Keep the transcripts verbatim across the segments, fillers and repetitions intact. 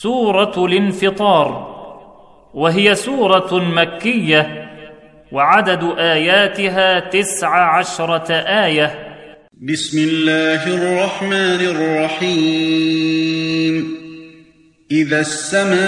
سورة الانفطار، وهي سورة مكية، وعدد آياتها تسع عشرة آية. بسم الله الرحمن الرحيم. إذا السماء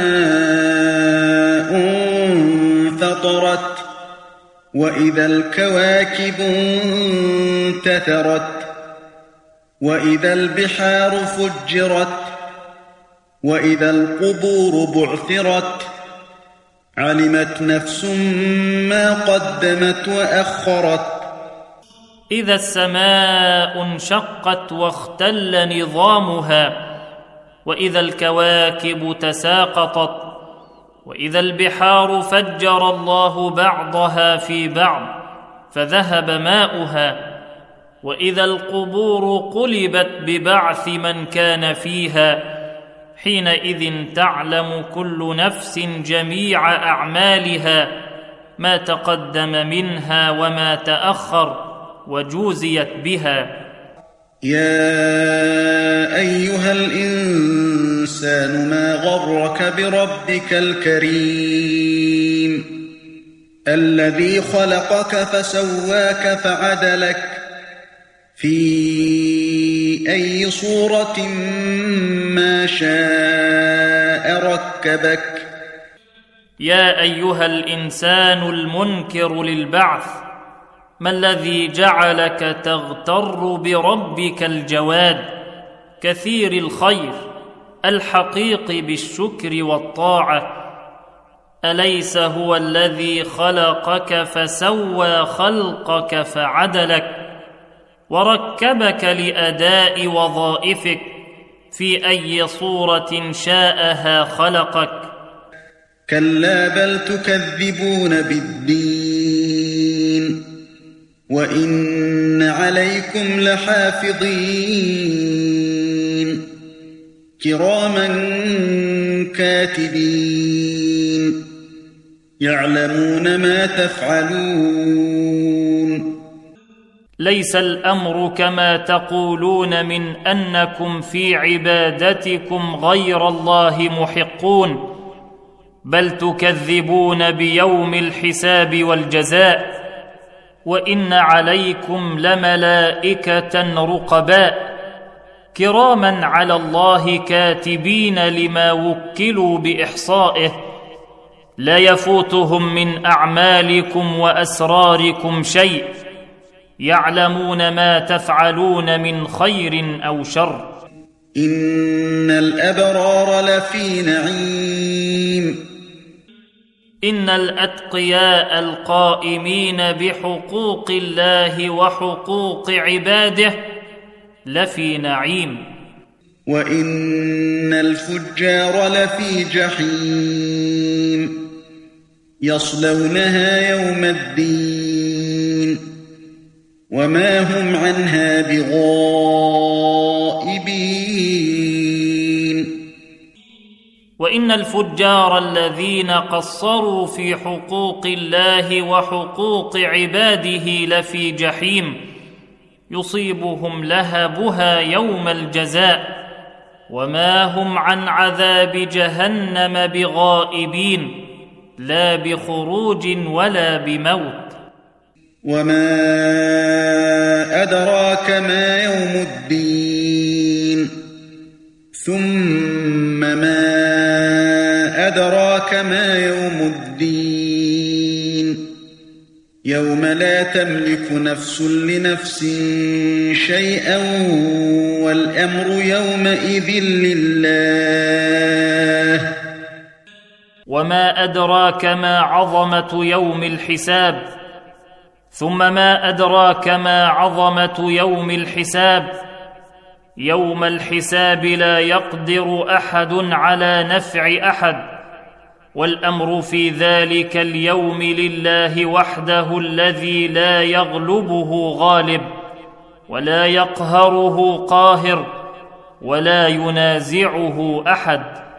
انفطرت، وإذا الكواكب انتثرت، وإذا البحار فجرت، وإذا القبور بعثرت، علمت نفس ما قدمت وأخرت. إذا السماء انشقت واختل نظامها، وإذا الكواكب تساقطت، وإذا البحار فجر الله بعضها في بعض فذهب ماؤها، وإذا القبور قلبت ببعث من كان فيها، حينئذ تعلم كل نفس جميع أعمالها، ما تقدم منها وما تأخر، وجوزيت بها. يا أيها الإنسان ما غرك بربك الكريم، الذي خلقك فسواك فعدلك في أي صورة ما شاء ركبك. يا أيها الإنسان المنكر للبعث، ما الذي جعلك تغتر بربك الجواد كثير الخير الحقيق بالشكر والطاعة؟ أليس هو الذي خلقك فسوى خلقك فعدلك، وركبك لأداء وظائفك في أي صورة شاءها خلقك؟ كلا بل تكذبون بالدين، وإن عليكم لحافظين كراما كاتبين يعلمون ما تفعلون. ليس الأمر كما تقولون من أنكم في عبادتكم غير الله محقون، بل تكذبون بيوم الحساب والجزاء، وإن عليكم لملائكة رقباء كراما على الله كاتبين لما وكلوا بإحصائه، لا يفوتهم من أعمالكم وأسراركم شيء، يعلمون ما تفعلون من خير أو شر. إن الأبرار لفي نعيم، إن الأتقياء القائمين بحقوق الله وحقوق عباده لفي نعيم. وإن الفجار لفي جحيم، يصلونها يوم الدين، وما هم عنها بغائبين. وإن الفجار الذين قصروا في حقوق الله وحقوق عباده لفي جحيم، يصيبهم لهبها يوم الجزاء، وما هم عن عذاب جهنم بغائبين، لا بخروج ولا بموت. وما أدراك ما يوم الدين، ثم ما أدراك ما يوم الدين، يوم لا تملك نفس لنفس شيئا والأمر يومئذ لله. وما أدراك ما عظمة يوم الحساب، ثم ما أدراك ما عظمة يوم الحساب، يوم الحساب لا يقدر أحد على نفع أحد، والأمر في ذلك اليوم لله وحده الذي لا يغلبه غالب، ولا يقهره قاهر، ولا ينازعه أحد.